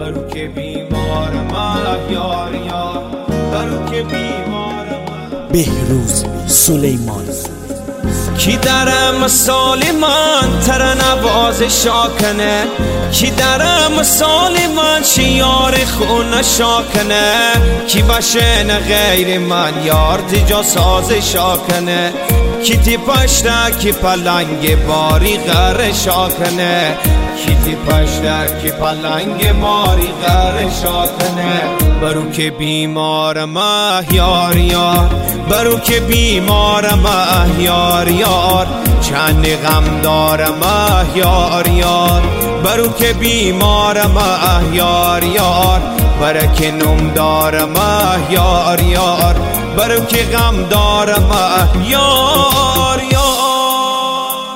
برو که بیمار من یار یار، برو که بیمار من. بهروز سلیمان. کی درم سالمان تر نواز شاکنه، کی درم سالمان شیار خون شاکنه، کی بشن غیر من یار تجا ساز شاکنه، کی تی پشتا کی پلنگ باری غر شاکنه، کی تی پشتا کی پلنگ باری غر شاکنه. برو که بیمار ما یار یار، برو که بیمار ما یار یار، چند غم دارم یار یار، برو که بیمار ما یار یار، برو که نم دارم یار یار، برو که غم دارم یار یار.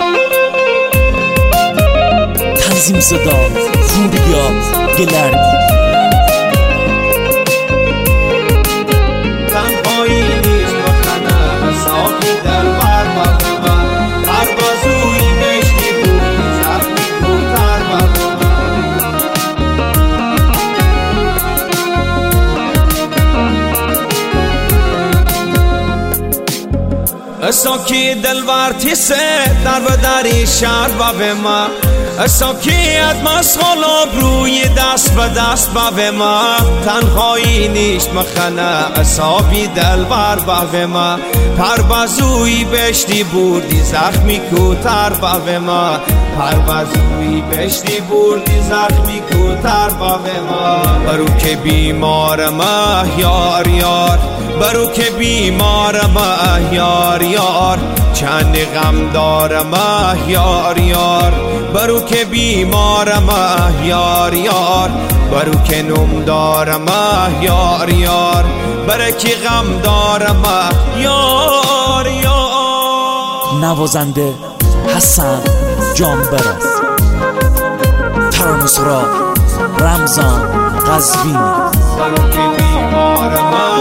تنظیم صدا فوریا گلرمی. تنهایی نیست بخنه مسافی در بر من، هر بازوی بشتی بودی زخمی بودتر بر من. ساکی دلور تیسه در بدری شهر باب ما، ساکی از مسخلاب روی دست به دست باب ما، تنهایی نیست مخنه اصابی دلبر باب ما، پروازوی بشتی بردی زخمی کوتر باب ما، پروازوی بشتی بردی زخمی کوتر باب ما. برو که بیمار ما یار یار، برو که بیمار ما یار یار، چند غم دارم یار یار، برو که بیمار ما یار یار، برو که نم دارم یار یار، برو که غم دارم یار یار. نوازنده حسن جانبرس. ترانه‌سرا رمضان قزوینی. برو که بیمار ما